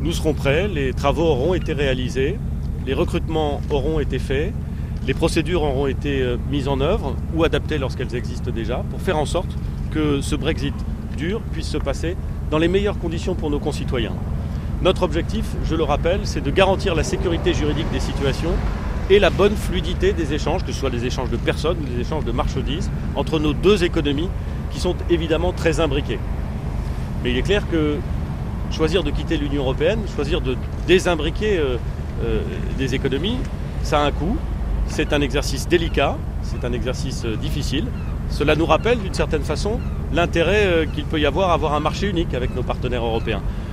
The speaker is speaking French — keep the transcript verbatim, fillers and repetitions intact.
Nous serons prêts, les travaux auront été réalisés, les recrutements auront été faits, les procédures auront été mises en œuvre ou adaptées lorsqu'elles existent déjà pour faire en sorte que ce Brexit dur puisse se passer dans les meilleures conditions pour nos concitoyens. Notre objectif, je le rappelle, c'est de garantir la sécurité juridique des situations et la bonne fluidité des échanges, que ce soit des échanges de personnes ou des échanges de marchandises, entre nos deux économies qui sont évidemment très imbriquées. Mais il est clair que choisir de quitter l'Union européenne, choisir de désimbriquer euh, euh, des économies, ça a un coût, c'est un exercice délicat, c'est un exercice euh, difficile. Cela nous rappelle d'une certaine façon l'intérêt euh, qu'il peut y avoir à avoir un marché unique avec nos partenaires européens.